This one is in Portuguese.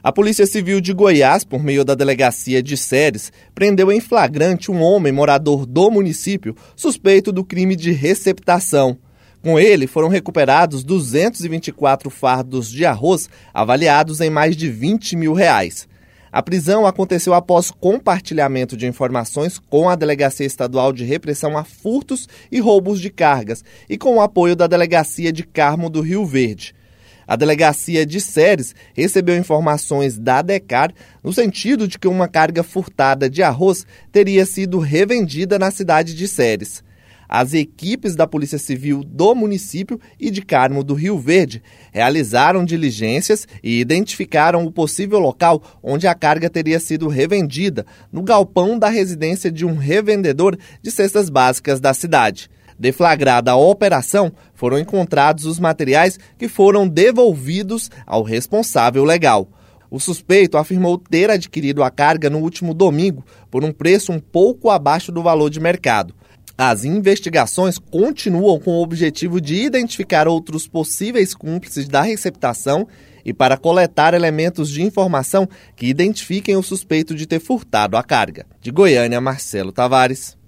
A Polícia Civil de Goiás, por meio da Delegacia de Ceres, prendeu em flagrante um homem morador do município suspeito do crime de receptação. Com ele, foram recuperados 224 fardos de arroz avaliados em mais de R$20 mil. A prisão aconteceu após compartilhamento de informações com a Delegacia Estadual de Repressão a Furtos e Roubos de Cargas e com o apoio da Delegacia de Carmo do Rio Verde. A Delegacia de Ceres recebeu informações da DECAR no sentido de que uma carga furtada de arroz teria sido revendida na cidade de Ceres. As equipes da Polícia Civil do município e de Carmo do Rio Verde realizaram diligências e identificaram o possível local onde a carga teria sido revendida, no galpão da residência de um revendedor de cestas básicas da cidade. Deflagrada a operação, foram encontrados os materiais que foram devolvidos ao responsável legal. O suspeito afirmou ter adquirido a carga no último domingo por um preço um pouco abaixo do valor de mercado. As investigações continuam com o objetivo de identificar outros possíveis cúmplices da receptação e para coletar elementos de informação que identifiquem o suspeito de ter furtado a carga. De Goiânia, Marcelo Tavares.